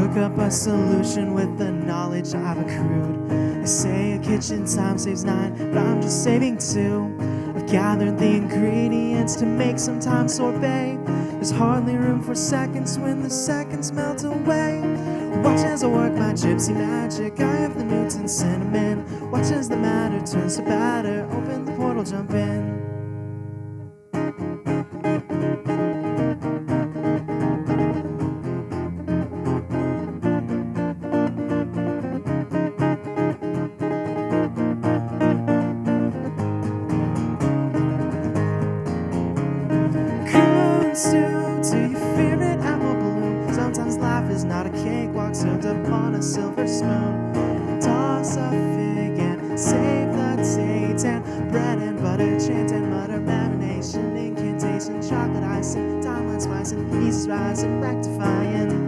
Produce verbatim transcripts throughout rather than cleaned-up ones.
cook up a solution with the knowledge I've accrued. They say a kitchen time saves nine, but I'm just saving two. I've gathered the ingredients to make some time sorbet. There's hardly room for seconds when the seconds melt away. Watch as I work my gypsy magic. I have the Newton cinnamon. Watch as the matter turns to batter. Open the portal, jump in. Stew to your favorite apple balloon. Sometimes life is not a cakewalk served upon a silver spoon. Toss a fig and save the date, and bread and butter chant and mutter marination, incantation, chocolate icing, timeline spicing, pieces rising, rectifying.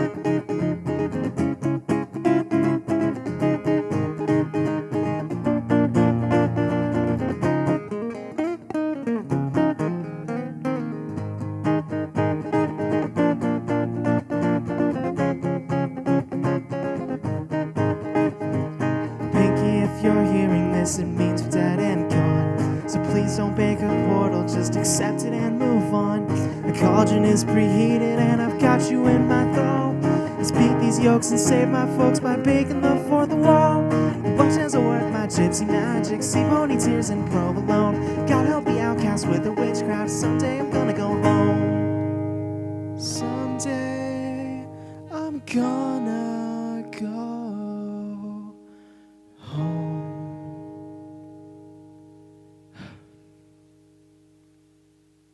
If you're hearing this, it means we're dead and gone. So please don't bake a portal, just accept it and move on. The cauldron is preheated and I've got you in my thrall. Let's beat these yolks and save my folks by baking the fourth wall. Watch as I work my gypsy magic, see pony tears and provolone. God help the outcast with the witchcraft, someday I'm gonna go home.